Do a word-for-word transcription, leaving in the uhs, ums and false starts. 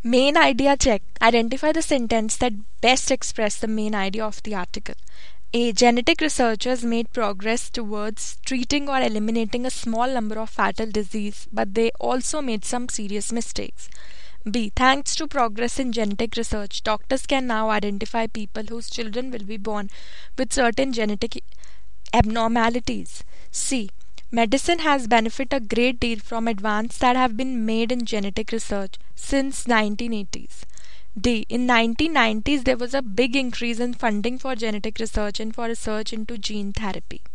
Main idea check. Identify the sentence that best express the main idea of the article. A. Genetic researchers made progress towards treating or eliminating a small number of fatal diseases, but they also made some serious mistakes. B. Thanks to progress in genetic research, doctors can now identify people whose children will be born with certain genetic abnormalities. C. Medicine has benefited a great deal from advances that have been made in genetic research since nineteen eighties. D. In nineteen nineties there was a big increase in funding for genetic research and for research into gene therapy.